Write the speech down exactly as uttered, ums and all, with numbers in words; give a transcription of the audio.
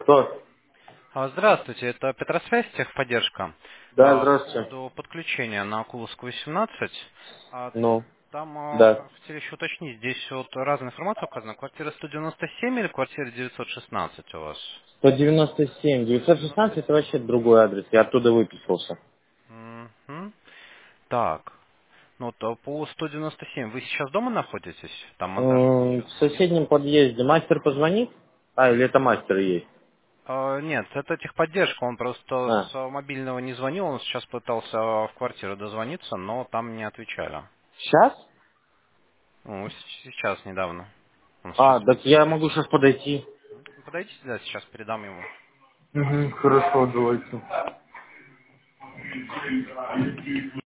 Кто? А, Здравствуйте, это Петросвязь, техподдержка. Да, А, По здравствуйте. поводу подключения на Окуловскую восемнадцать, а, Ну, там а, да. хотели еще уточнить, здесь вот разная информация указана. Квартира сто девяносто семь или квартира девятьсот шестнадцать у вас? сто девяносто семь. девятьсот шестнадцать это вообще другой адрес. Я оттуда выписался. Мгм. Так, ну вот а по сто девяносто семь вы сейчас дома находитесь? Там Модерн М, сейчас В звонил. соседнем подъезде мастер позвонит? А, или это мастер есть? А, Нет, это техподдержка, он просто А, с мобильного не звонил, он сейчас пытался в квартиру дозвониться, но там не отвечали. сейчас? Ну, с- сейчас, недавно. Он сейчас... А, так я могу сейчас подойти. Подойдите сюда, сейчас передам ему. Угу, хорошо, давайте.